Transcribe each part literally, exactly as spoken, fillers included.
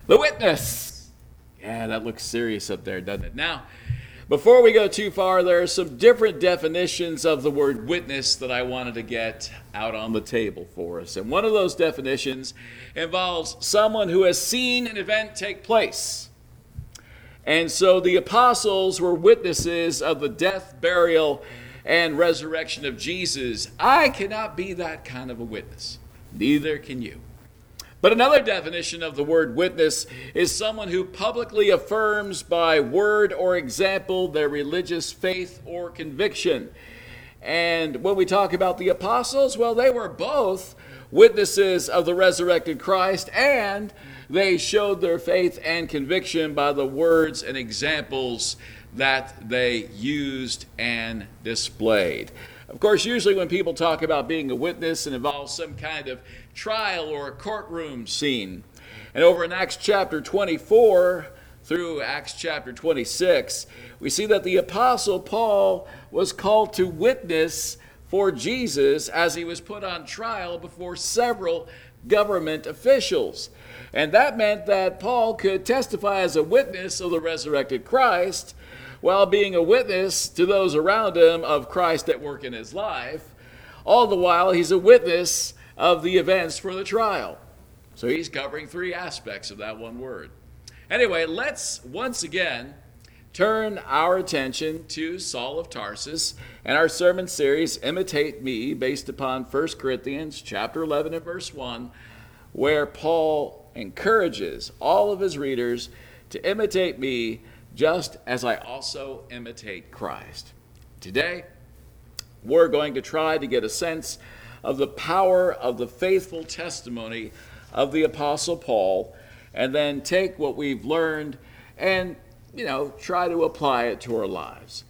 The witness. Yeah, that looks serious up there, doesn't it? Now, before we go too far, there are some different definitions of the word witness that I wanted to get out on the table for us. And one of those definitions involves someone who has seen an event take place. And so the apostles were witnesses of the death, burial, and resurrection of Jesus. I cannot be that kind of a witness. Neither can you. But another definition of the word witness is someone who publicly affirms by word or example their religious faith or conviction. And when we talk about the apostles, well, they were both witnesses of the resurrected Christ, and they showed their faith and conviction by the words and examples that they used and displayed. Of course, usually when people talk about being a witness, it involves some kind of trial or a courtroom scene. And over in Acts chapter twenty-four through Acts chapter twenty-six, we see that the Apostle Paul was called to witness for Jesus as he was put on trial before several government officials. And that meant that Paul could testify as a witness of the resurrected Christ while being a witness to those around him of Christ at work in his life. All the while, he's a witness of the events for the trial. So he's covering three aspects of that one word. Anyway, let's once again turn our attention to Saul of Tarsus and our sermon series, Imitate Me, based upon First Corinthians chapter eleven and verse one, where Paul encourages all of his readers to imitate me just as I also imitate Christ. Today, we're going to try to get a sense of the power of the faithful testimony of the Apostle Paul, and then take what we've learned and, you know, try to apply it to our lives.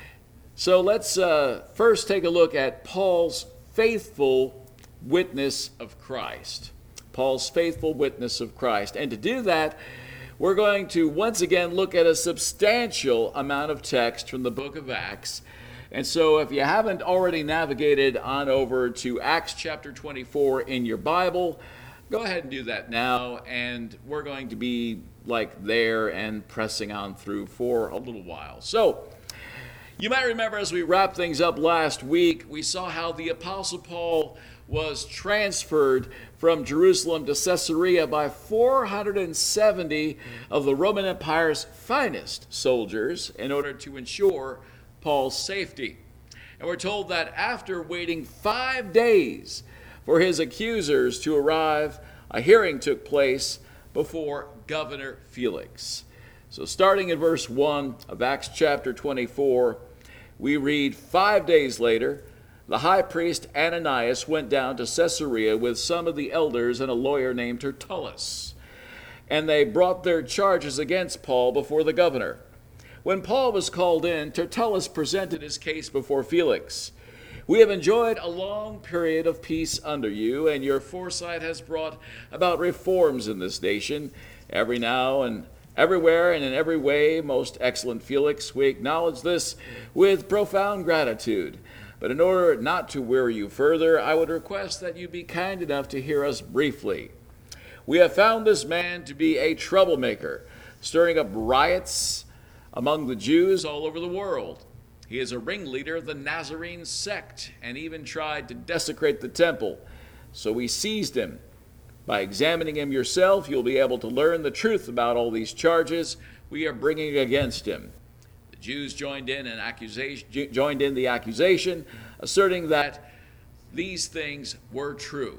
So let's uh, first take a look at Paul's faithful witness of Christ. Paul's faithful witness of Christ. And to do that, we're going to once again look at a substantial amount of text from the book of Acts. And so if you haven't already navigated on over to Acts chapter twenty-four in your Bible, go ahead and do that now. And we're going to be like there and pressing on through for a little while. So you might remember as we wrapped things up last week, we saw how the Apostle Paul was transferred from Jerusalem to Caesarea by four hundred seventy of the Roman Empire's finest soldiers in order to ensure Paul's safety. And we're told that after waiting five days for his accusers to arrive, a hearing took place before Governor Felix. So starting in verse one of Acts chapter twenty-four, we read, "Five days later, the high priest Ananias went down to Caesarea with some of the elders and a lawyer named Tertullus. And they brought their charges against Paul before the governor. When Paul was called in, Tertullus presented his case before Felix. 'We have enjoyed a long period of peace under you, and your foresight has brought about reforms in this nation. Every now and everywhere and in every way, most excellent Felix, we acknowledge this with profound gratitude. But in order not to weary you further, I would request that you be kind enough to hear us briefly. We have found this man to be a troublemaker, stirring up riots among the Jews all over the world. He is a ringleader of the Nazarene sect and even tried to desecrate the temple. So we seized him. By examining him yourself, you'll be able to learn the truth about all these charges we are bringing against him.' The Jews joined in an accusation, joined in the accusation, asserting that these things were true."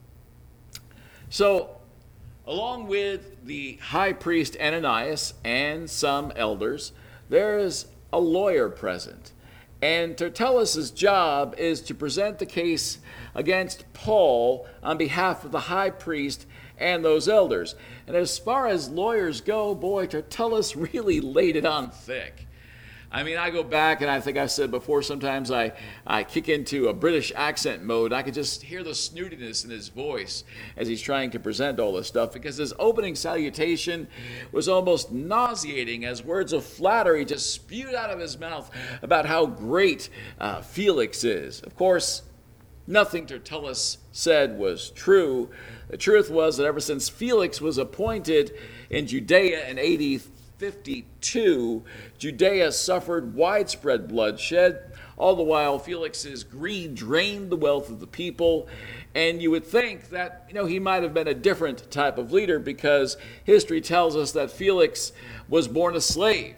So, along with the high priest Ananias and some elders, there is a lawyer present. And Tertullus' job is to present the case against Paul on behalf of the high priest and those elders. And as far as lawyers go, boy, Tertullus really laid it on thick. I mean, I go back, and I think I've said before, sometimes I, I kick into a British accent mode. I could just hear the snootiness in his voice as he's trying to present all this stuff, because his opening salutation was almost nauseating as words of flattery just spewed out of his mouth about how great uh, Felix is. Of course, nothing Tertullus said was true. The truth was that ever since Felix was appointed in Judea in A D fifty-two, Judea suffered widespread bloodshed. All the while, Felix's greed drained the wealth of the people. And you would think that, you know, he might have been a different type of leader, because history tells us that Felix was born a slave.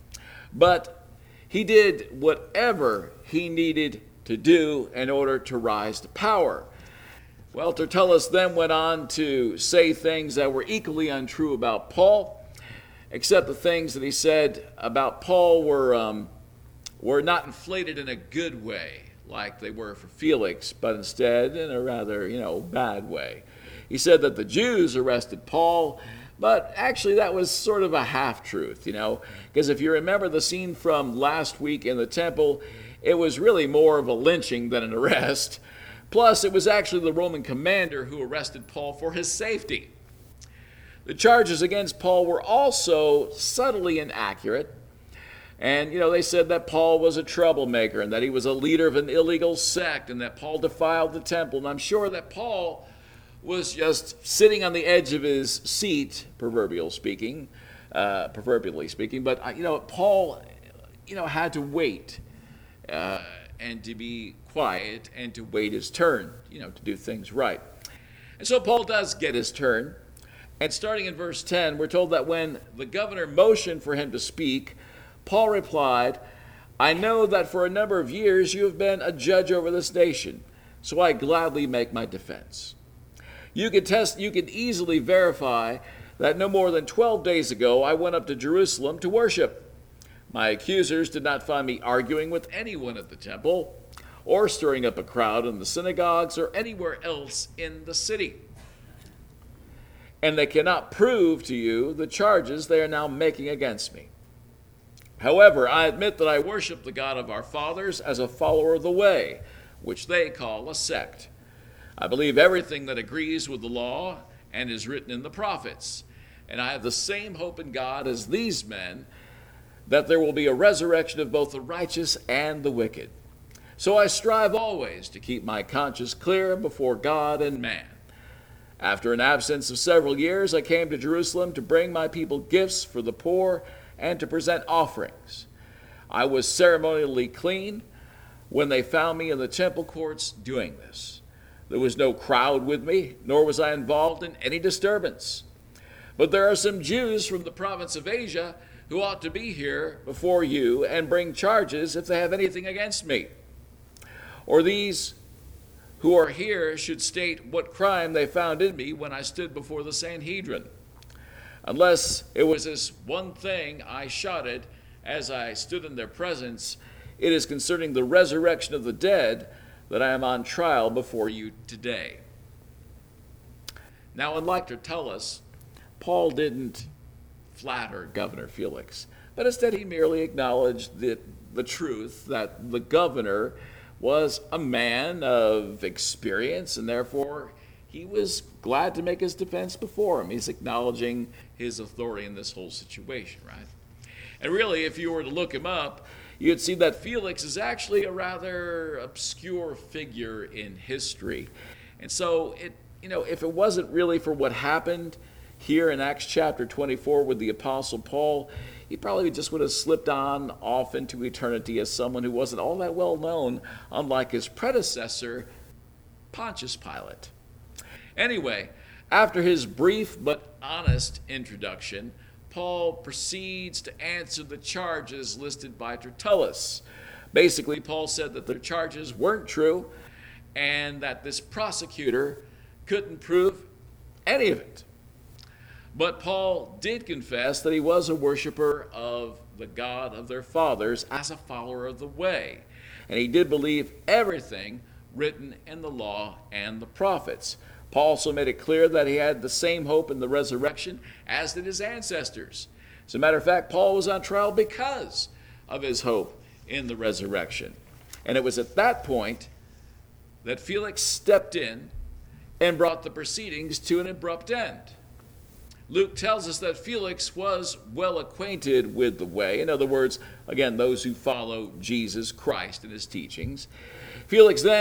But he did whatever he needed to do in order to rise to power. Well, Tertullus then went on to say things that were equally untrue about Paul, except the things that he said about Paul were um, were not inflated in a good way like they were for Felix, but instead in a rather, you know, bad way. He said that the Jews arrested Paul, but actually that was sort of a half-truth, you know, because if you remember the scene from last week in the temple, it was really more of a lynching than an arrest. Plus, it was actually the Roman commander who arrested Paul for his safety. The charges against Paul were also subtly inaccurate. And, you know, they said that Paul was a troublemaker and that he was a leader of an illegal sect and that Paul defiled the temple. And I'm sure that Paul was just sitting on the edge of his seat, proverbial speaking, uh, proverbially speaking. But, you know, Paul, you know, had to wait uh, and to be quiet and to wait his turn, you know, to do things right. And so Paul does get his turn. And starting in verse ten, we're told that when the governor motioned for him to speak, Paul replied, "I know that for a number of years you have been a judge over this nation, so I gladly make my defense. You can test, you can easily verify that no more than twelve days ago I went up to Jerusalem to worship. My accusers did not find me arguing with anyone at the temple, or stirring up a crowd in the synagogues or anywhere else in the city. And they cannot prove to you the charges they are now making against me. However, I admit that I worship the God of our fathers as a follower of the way, which they call a sect. I believe everything that agrees with the law and is written in the prophets. And I have the same hope in God as these men, that there will be a resurrection of both the righteous and the wicked. So I strive always to keep my conscience clear before God and man. After an absence of several years, I came to Jerusalem to bring my people gifts for the poor and to present offerings. I was ceremonially clean when they found me in the temple courts doing this. There was no crowd with me, nor was I involved in any disturbance. But there are some Jews from the province of Asia who ought to be here before you and bring charges if they have anything against me. Or these who are here should state what crime they found in me when I stood before the Sanhedrin. Unless it was this one thing I shouted as I stood in their presence, it is concerning the resurrection of the dead that I am on trial before you today." Now, unlike Tertullus, Paul didn't flatter Governor Felix, but instead he merely acknowledged the, the truth that the governor was a man of experience, and therefore he was glad to make his defense before him. He's acknowledging his authority in this whole situation, right? And really, if you were to look him up, you'd see that Felix is actually a rather obscure figure in history. And so, it, you know, if it wasn't really for what happened here in Acts chapter twenty-four with the Apostle Paul, he probably just would have slipped on off into eternity as someone who wasn't all that well known, unlike his predecessor, Pontius Pilate. Anyway, after his brief but honest introduction, Paul proceeds to answer the charges listed by Tertullus. Basically, Paul said that the charges weren't true and that this prosecutor couldn't prove any of it. But Paul did confess that he was a worshiper of the God of their fathers as a follower of the way. And he did believe everything written in the law and the prophets. Paul also made it clear that he had the same hope in the resurrection as did his ancestors. As a matter of fact, Paul was on trial because of his hope in the resurrection. And it was at that point that Felix stepped in and brought the proceedings to an abrupt end. Luke tells us that Felix was well acquainted with the way. In other words, again, those who follow Jesus Christ and his teachings. Felix then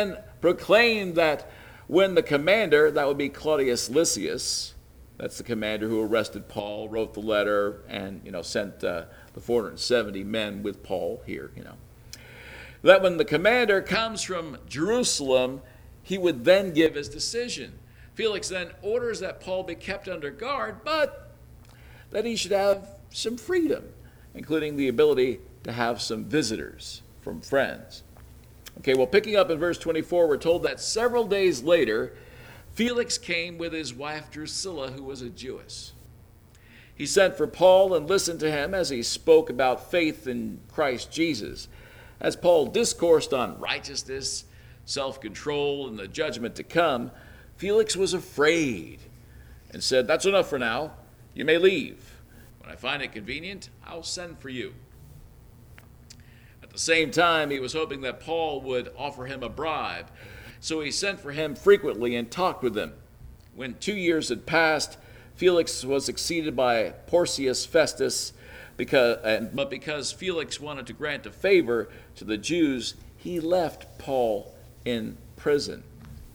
proclaimed that when the commander, that would be Claudius Lysias, that's the commander who arrested Paul, wrote the letter, and, you know, sent uh, the four hundred seventy men with Paul here, you know, that when the commander comes from Jerusalem, he would then give his decision. Felix then orders that Paul be kept under guard, but that he should have some freedom, including the ability to have some visitors from friends. Okay, well, picking up in verse twenty-four, we're told that several days later, Felix came with his wife Drusilla, who was a Jewess. He sent for Paul and listened to him as he spoke about faith in Christ Jesus. As Paul discoursed on righteousness, self-control, and the judgment to come, Felix was afraid and said, "That's enough for now. You may leave. When I find it convenient, I'll send for you." At the same time, he was hoping that Paul would offer him a bribe, so he sent for him frequently and talked with him. When two years had passed, Felix was succeeded by Porcius Festus, because, and, but because Felix wanted to grant a favor to the Jews, he left Paul in prison.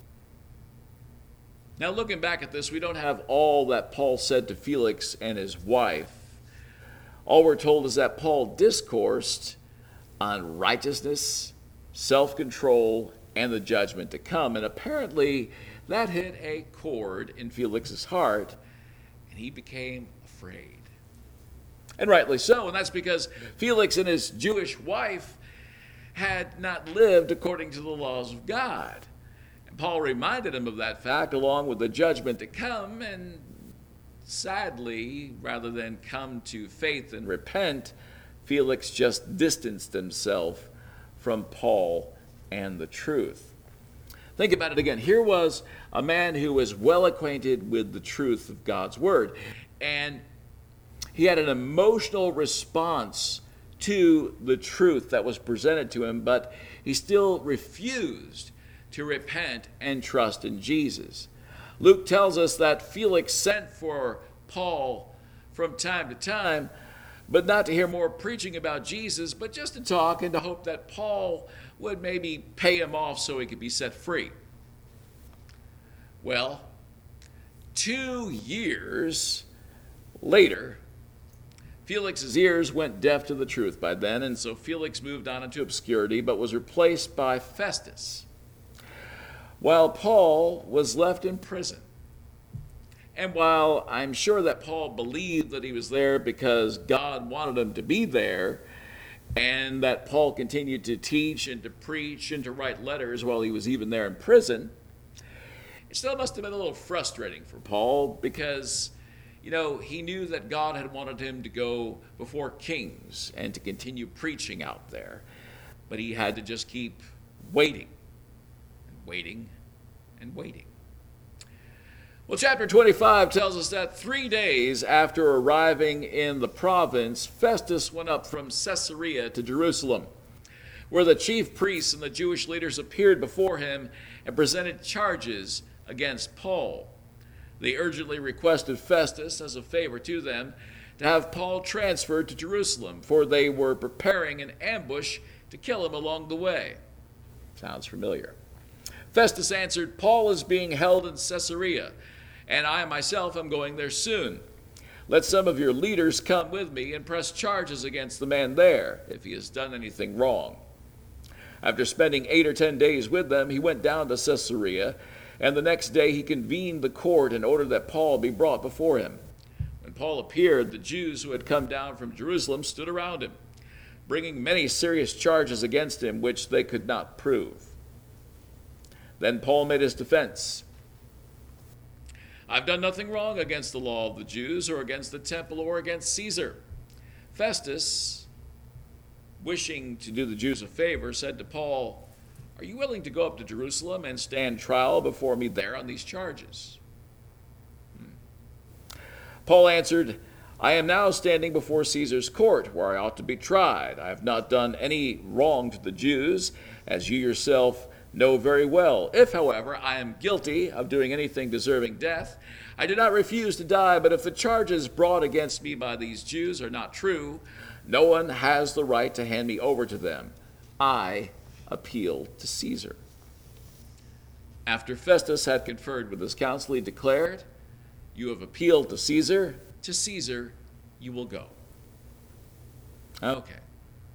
Now, looking back at this, we don't have all that Paul said to Felix and his wife. All we're told is that Paul discoursed on righteousness, self-control, and the judgment to come. And apparently, that hit a chord in Felix's heart, and he became afraid. And rightly so, and that's because Felix and his Jewish wife had not lived according to the laws of God. And Paul reminded him of that fact along with the judgment to come, and sadly, rather than come to faith and repent, Felix just distanced himself from Paul and the truth. Think about it again. Here was a man who was well acquainted with the truth of God's word, and he had an emotional response to the truth that was presented to him, but he still refused to repent and trust in Jesus. Luke tells us that Felix sent for Paul from time to time, but not to hear more preaching about Jesus, but just to talk and to hope that Paul would maybe pay him off so he could be set free. Well, two years later, Felix's ears went deaf to the truth by then, and so Felix moved on into obscurity, but was replaced by Festus, while Paul was left in prison. And while I'm sure that Paul believed that he was there because God wanted him to be there, and that Paul continued to teach and to preach and to write letters while he was even there in prison, it still must have been a little frustrating for Paul because, you know, he knew that God had wanted him to go before kings and to continue preaching out there. But he had to just keep waiting and waiting and waiting. Well, chapter twenty-five tells us that three days after arriving in the province, Festus went up from Caesarea to Jerusalem, where the chief priests and the Jewish leaders appeared before him and presented charges against Paul. They urgently requested Festus, as a favor to them, to have Paul transferred to Jerusalem, for they were preparing an ambush to kill him along the way. Sounds familiar. Festus answered, "Paul is being held in Caesarea, and I myself am going there soon. Let some of your leaders come with me and press charges against the man there, if he has done anything wrong." After spending eight or ten days with them, he went down to Caesarea, and the next day he convened the court and ordered that Paul be brought before him. When Paul appeared, the Jews who had come down from Jerusalem stood around him, bringing many serious charges against him, which they could not prove. Then Paul made his defense. "I've done nothing wrong against the law of the Jews or against the temple or against Caesar." Festus, wishing to do the Jews a favor, said to Paul, "Are you willing to go up to Jerusalem and stand trial before me there on these charges?" Hmm. Paul answered, "I am now standing before Caesar's court, where I ought to be tried. I have not done any wrong to the Jews, as you yourself know very well. If, however, I am guilty of doing anything deserving death, I do not refuse to die, but if the charges brought against me by these Jews are not true, no one has the right to hand me over to them. I appeal to Caesar." After Festus had conferred with his council, he declared, "You have appealed to Caesar. To Caesar you will go." Okay.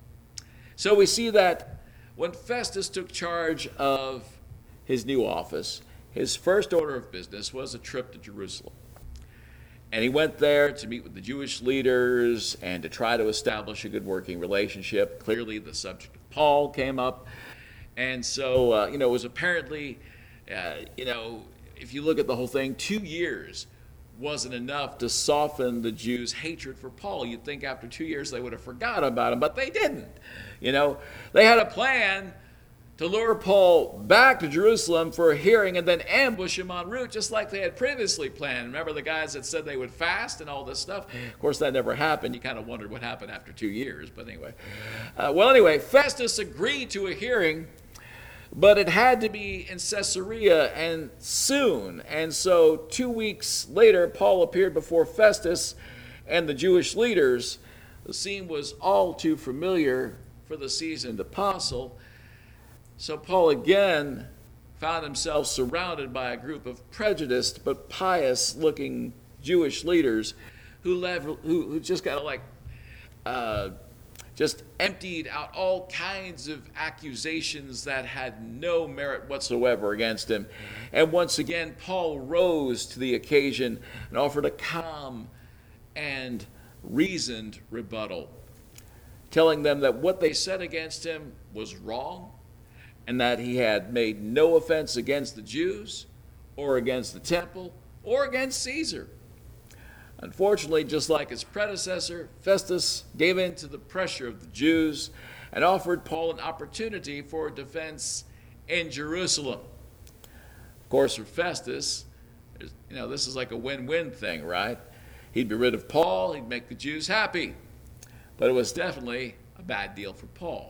So we see that when Festus took charge of his new office, his first order of business was a trip to Jerusalem. And he went there to meet with the Jewish leaders and to try to establish a good working relationship. Clearly, the subject of Paul came up. And so, uh, you know, it was apparently, uh, you know, if you look at the whole thing, two years wasn't enough to soften the Jews' hatred for Paul. You'd think after two years they would have forgot about him, but they didn't. You know, they had a plan to lure Paul back to Jerusalem for a hearing and then ambush him en route, just like they had previously planned. Remember the guys that said they would fast and all this stuff? Of course, that never happened. You kind of wondered what happened after two years, but anyway. Uh, well, anyway, Festus agreed to a hearing, but it had to be in Caesarea and soon. And so two weeks later, Paul appeared before Festus and the Jewish leaders. The scene was all too familiar for the seasoned apostle. So Paul again found himself surrounded by a group of prejudiced but pious-looking Jewish leaders who, led, who, who just kind of like uh, just emptied out all kinds of accusations that had no merit whatsoever against him. And once again, Paul rose to the occasion and offered a calm and reasoned rebuttal, telling them that what they said against him was wrong, and that he had made no offense against the Jews or against the temple or against Caesar. Unfortunately, just like his predecessor, Festus gave in to the pressure of the Jews and offered Paul an opportunity for defense in Jerusalem. Of course, for Festus, you know, this is like a win-win thing, right? He'd be rid of Paul, he'd make the Jews happy. But it was definitely a bad deal for Paul.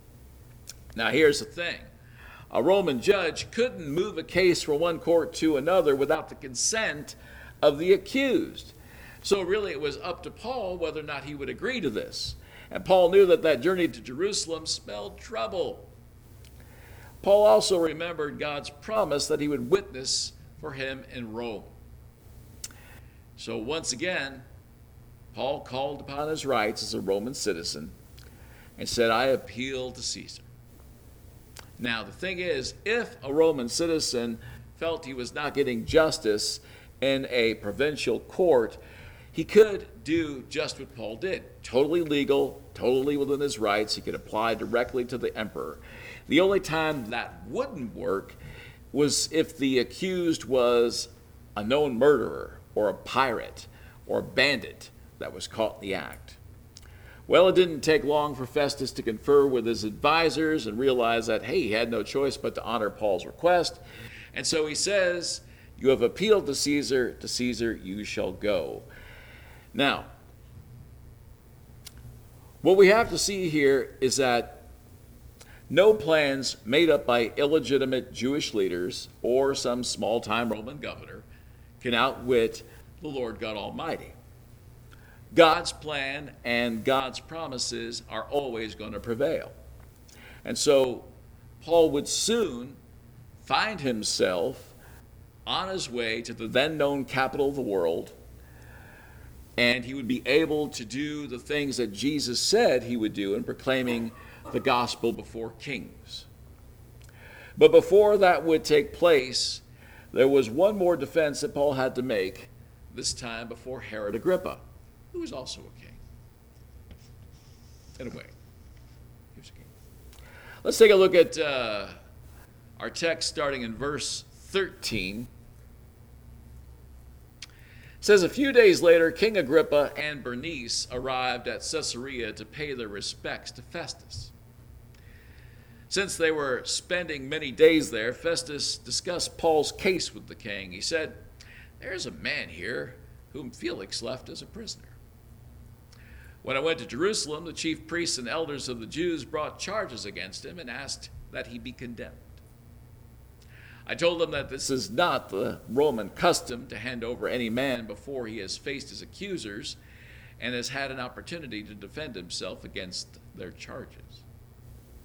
Now, here's the thing. A Roman judge couldn't move a case from one court to another without the consent of the accused. So really, it was up to Paul whether or not he would agree to this. And Paul knew that that journey to Jerusalem spelled trouble. Paul also remembered God's promise that he would witness for him in Rome. So once again, Paul called upon his rights as a Roman citizen and said, "I appeal to Caesar." Now, the thing is, if a Roman citizen felt he was not getting justice in a provincial court, he could do just what Paul did. Totally legal, totally within his rights. He could apply directly to the emperor. The only time that wouldn't work was if the accused was a known murderer or a pirate or a bandit that was caught in the act. Well, it didn't take long for Festus to confer with his advisors and realize that, hey, he had no choice but to honor Paul's request. And so he says, "You have appealed to Caesar, to Caesar you shall go." Now, what we have to see here is that no plans made up by illegitimate Jewish leaders or some small-time Roman governor can outwit the Lord God Almighty. God's plan and God's promises are always going to prevail. And so Paul would soon find himself on his way to the then known capital of the world, and he would be able to do the things that Jesus said he would do in proclaiming the gospel before kings. But before that would take place, there was one more defense that Paul had to make, this time before Herod Agrippa, who was also a king. In a way, he was a king. Let's take a look at uh, our text starting in verse thirteen. It says, "A few days later, King Agrippa and Bernice arrived at Caesarea to pay their respects to Festus. Since they were spending many days there, Festus discussed Paul's case with the king. He said, 'There's a man here whom Felix left as a prisoner. When I went to Jerusalem, the chief priests and elders of the Jews brought charges against him and asked that he be condemned. I told them that this is not the Roman custom to hand over any man before he has faced his accusers and has had an opportunity to defend himself against their charges.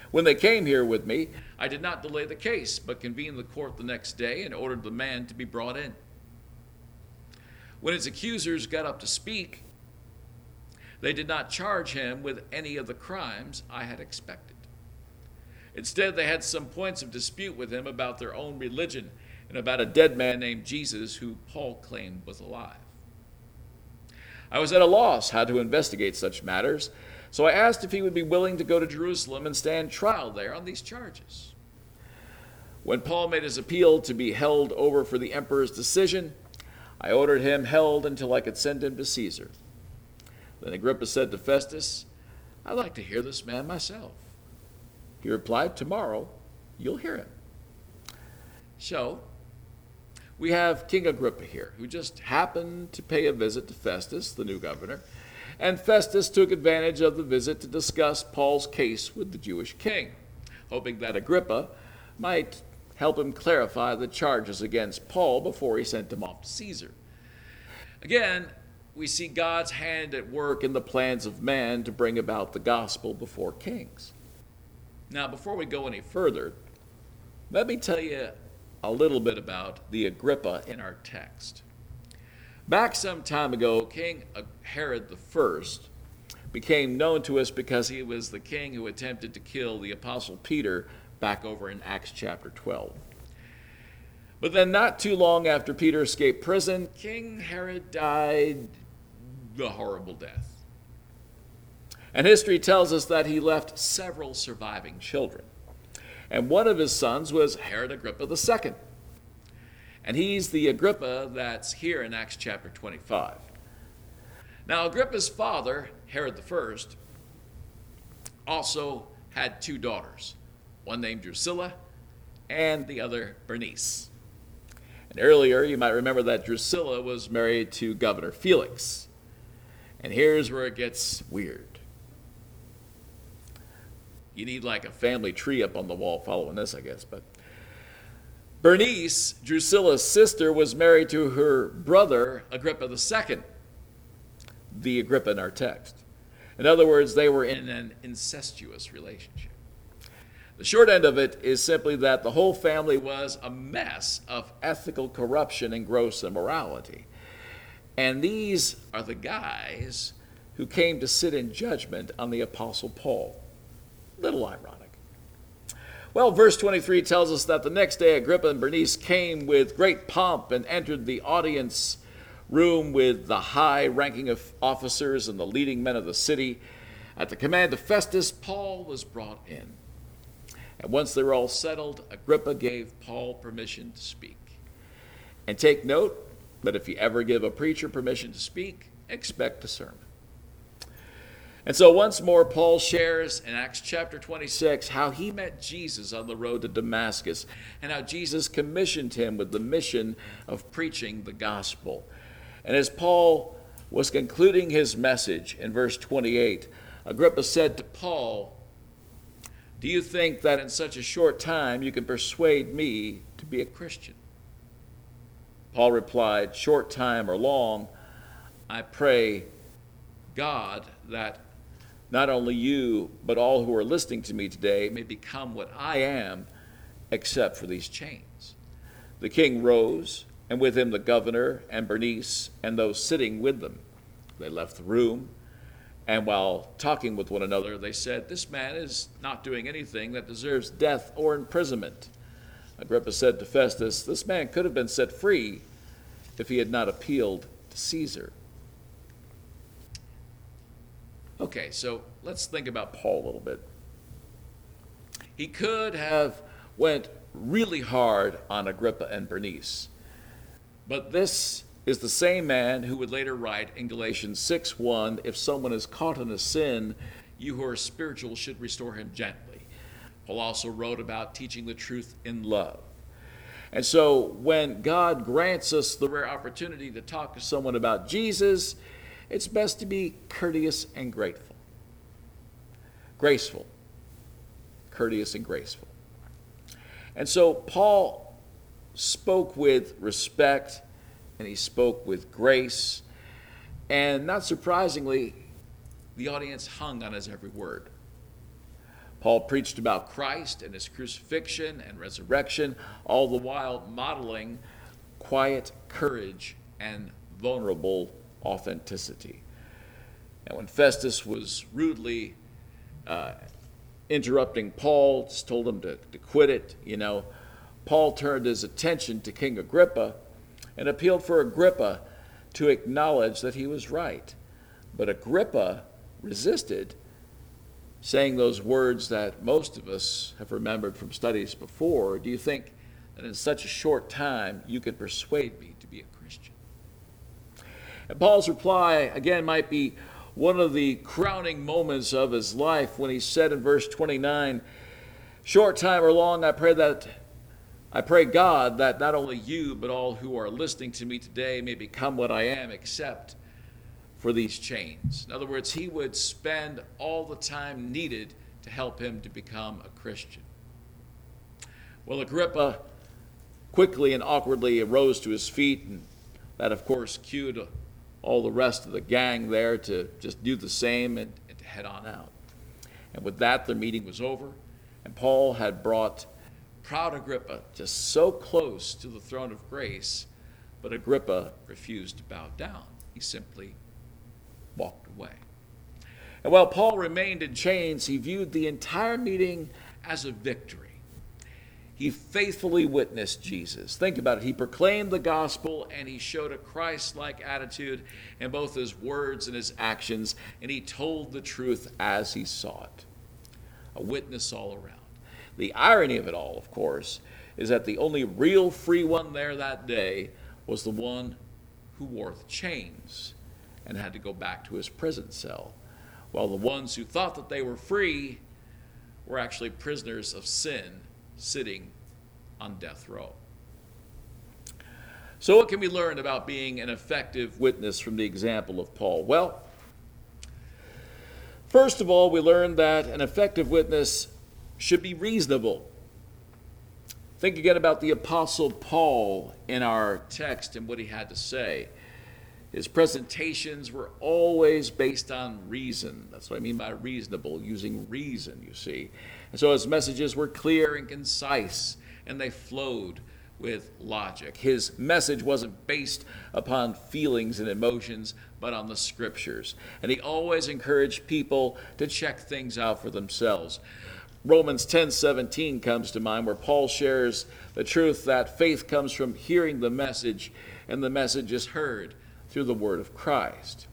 When they came here with me, I did not delay the case, but convened the court the next day and ordered the man to be brought in. When his accusers got up to speak, they did not charge him with any of the crimes I had expected. Instead, they had some points of dispute with him about their own religion and about a dead man named Jesus who Paul claimed was alive. I was at a loss how to investigate such matters, so I asked if he would be willing to go to Jerusalem and stand trial there on these charges. When Paul made his appeal to be held over for the emperor's decision, I ordered him held until I could send him to Caesar. Then Agrippa said to Festus, "I'd like to hear this man myself." He replied, "Tomorrow you'll hear him." So, we have King Agrippa here, who just happened to pay a visit to Festus, the new governor, and Festus took advantage of the visit to discuss Paul's case with the Jewish king, hoping that Agrippa might help him clarify the charges against Paul before he sent him off to Caesar. Again, we see God's hand at work in the plans of man to bring about the gospel before kings. Now, before we go any further, let me tell you a little bit about the Agrippa in our text. Back some time ago, King Herod the First became known to us because he was the king who attempted to kill the Apostle Peter back over in Acts chapter twelve. But then not too long after Peter escaped prison, King Herod died a horrible death. And history tells us that he left several surviving children. And one of his sons was Herod Agrippa the Second. And he's the Agrippa that's here in Acts chapter twenty-five. Now, Agrippa's father, Herod the First, also had two daughters, one named Drusilla and the other Bernice. And earlier, you might remember that Drusilla was married to Governor Felix. And here's where it gets weird. You need like a family tree up on the wall following this, I guess. But Bernice, Drusilla's sister, was married to her brother, Agrippa the Second, the Agrippa in our text. In other words, they were in an incestuous relationship. The short end of it is simply that the whole family was a mess of ethical corruption and gross immorality. And these are the guys who came to sit in judgment on the Apostle Paul. Little ironic. Well, verse twenty-three tells us that the next day Agrippa and Bernice came with great pomp and entered the audience room with the high-ranking of officers and the leading men of the city. At the command of Festus, Paul was brought in. And once they were all settled, Agrippa gave Paul permission to speak. And take note that if you ever give a preacher permission to speak, expect a sermon. And so once more, Paul shares in Acts chapter twenty-six how he met Jesus on the road to Damascus and how Jesus commissioned him with the mission of preaching the gospel. And as Paul was concluding his message in verse twenty-eight, Agrippa said to Paul, "Do you think that in such a short time you can persuade me to be a Christian?" Paul replied, "Short time or long, I pray God that not only you, but all who are listening to me today may become what I am, except for these chains." The king rose, and with him the governor and Bernice and those sitting with them. They left the room, and while talking with one another, they said, "This man is not doing anything that deserves death or imprisonment." Agrippa said to Festus, "This man could have been set free if he had not appealed to Caesar." Okay, so let's think about Paul a little bit. He could have went really hard on Agrippa and Bernice, but this is the same man who would later write in Galatians six one, "If someone is caught in a sin, you who are spiritual should restore him gently." Paul also wrote about teaching the truth in love. And so when God grants us the rare opportunity to talk to someone about Jesus, it's best to be courteous and grateful. Graceful. Courteous and graceful. And so Paul spoke with respect, and he spoke with grace, and not surprisingly, the audience hung on his every word. Paul preached about Christ and his crucifixion and resurrection, all the while modeling quiet courage and vulnerable authenticity. And when Festus was rudely uh, interrupting Paul, just told him to, to quit it, you know, Paul turned his attention to King Agrippa and appealed for Agrippa to acknowledge that he was right. But Agrippa resisted, saying those words that most of us have remembered from studies before. Do you think that in such a short time you could persuade me to be a Christian? And Paul's reply, again, might be one of the crowning moments of his life when he said in verse twenty-nine, "Short time or long, I pray that I pray God that not only you, but all who are listening to me today may become what I am, except for these chains." In other words, he would spend all the time needed to help him to become a Christian. Well, Agrippa quickly and awkwardly arose to his feet, and that, of course, cued all the rest of the gang there to just do the same and, and to head on out. And with that, the meeting was over, and Paul had brought proud Agrippa just so close to the throne of grace, but Agrippa refused to bow down. He simply walked away. And while Paul remained in chains, he viewed the entire meeting as a victory. He faithfully witnessed Jesus. Think about it. He proclaimed the gospel, and he showed a Christ-like attitude in both his words and his actions, and he told the truth as he saw it. A witness all around. The irony of it all, of course, is that the only real free one there that day was the one who wore the chains and had to go back to his prison cell, while the ones who thought that they were free were actually prisoners of sin, sitting on death row. So what can we learn about being an effective witness from the example of Paul? Well, first of all, we learn that an effective witness should be reasonable. Think again about the Apostle Paul in our text and what he had to say. His presentations were always based on reason. That's what I mean by reasonable, using reason, you see. And so his messages were clear and concise, and they flowed with logic. His message wasn't based upon feelings and emotions, but on the scriptures. And he always encouraged people to check things out for themselves. Romans ten seventeen comes to mind, where Paul shares the truth that faith comes from hearing the message, and the message is heard through the word of Christ.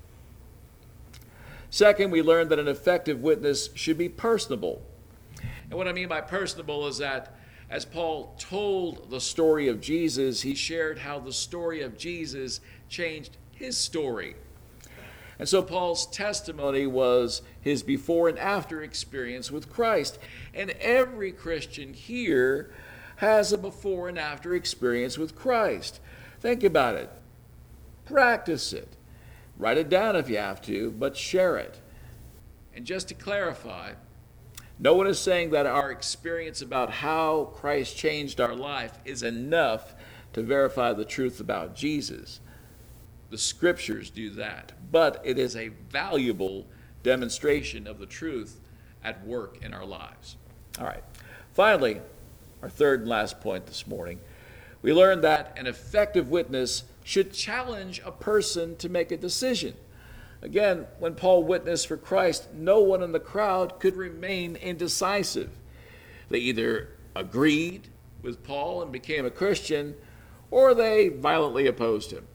Second, we learn that an effective witness should be personable. And what I mean by personable is that as Paul told the story of Jesus, he shared how the story of Jesus changed his story. And so Paul's testimony was his before and after experience with Christ. And every Christian here has a before and after experience with Christ. Think about it. Practice it. Write it down if you have to, but share it. And just to clarify, no one is saying that our experience about how Christ changed our life is enough to verify the truth about Jesus. The scriptures do that, but it is a valuable demonstration of the truth at work in our lives. All right. Finally, our third and last point this morning, we learned that an effective witness should challenge a person to make a decision. Again, when Paul witnessed for Christ, no one in the crowd could remain indecisive. They either agreed with Paul and became a Christian, or they violently opposed him.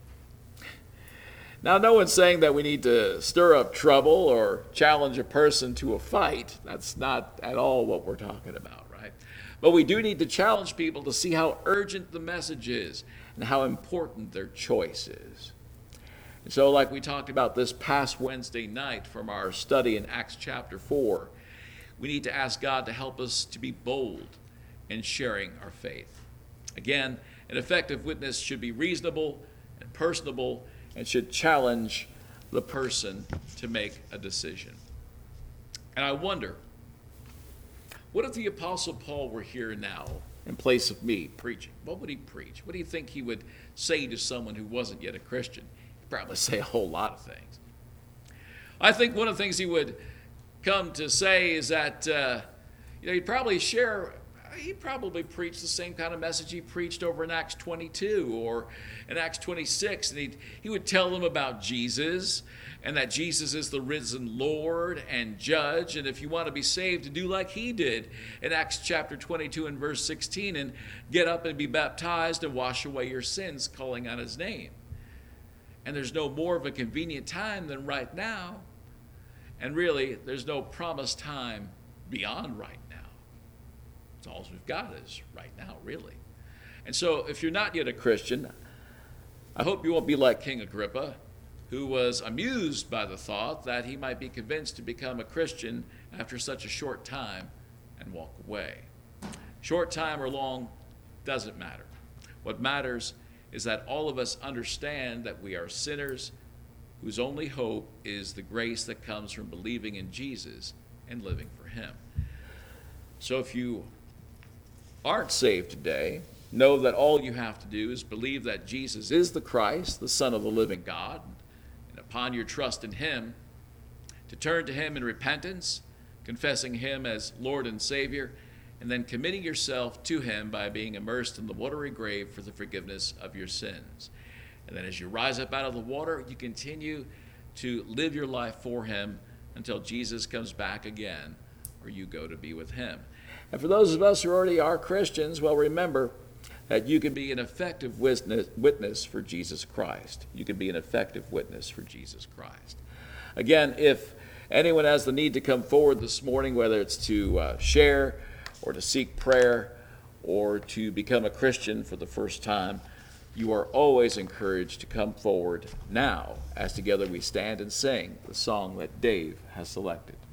Now, no one's saying that we need to stir up trouble or challenge a person to a fight. That's not at all what we're talking about, right? But we do need to challenge people to see how urgent the message is and how important their choice is. And so, like we talked about this past Wednesday night from our study in Acts chapter four, we need to ask God to help us to be bold in sharing our faith. Again, an effective witness should be reasonable and personable and should challenge the person to make a decision. And I wonder, what if the Apostle Paul were here now in place of me preaching? What would he preach? What do you think he would say to someone who wasn't yet a Christian? He'd probably say a whole lot of things. I think one of the things he would come to say is that, uh, You know, he'd probably share, he probably preached the same kind of message he preached over in Acts twenty-two or in Acts twenty-six. And he'd, he would tell them about Jesus and that Jesus is the risen Lord and judge. And if you want to be saved, to do like he did in Acts chapter twenty-two and verse sixteen, and get up and be baptized and wash away your sins, calling on his name. And there's no more of a convenient time than right now. And really, there's no promised time beyond right now. It's all we've got is right now, really. And so if you're not yet a Christian, I hope you won't be like King Agrippa, who was amused by the thought that he might be convinced to become a Christian after such a short time and walk away. Short time or long doesn't matter. What matters is that all of us understand that we are sinners whose only hope is the grace that comes from believing in Jesus and living for him. So if you aren't saved today, know that all you have to do is believe that Jesus is the Christ, the Son of the living God, and upon your trust in him, to turn to him in repentance, confessing him as Lord and Savior, and then committing yourself to him by being immersed in the watery grave for the forgiveness of your sins. And then as you rise up out of the water, you continue to live your life for him until Jesus comes back again, or you go to be with him. And for those of us who already are Christians, well, remember that you can be an effective witness, witness for Jesus Christ. You can be an effective witness for Jesus Christ. Again, if anyone has the need to come forward this morning, whether it's to uh, share or to seek prayer or to become a Christian for the first time, you are always encouraged to come forward now as together we stand and sing the song that Dave has selected.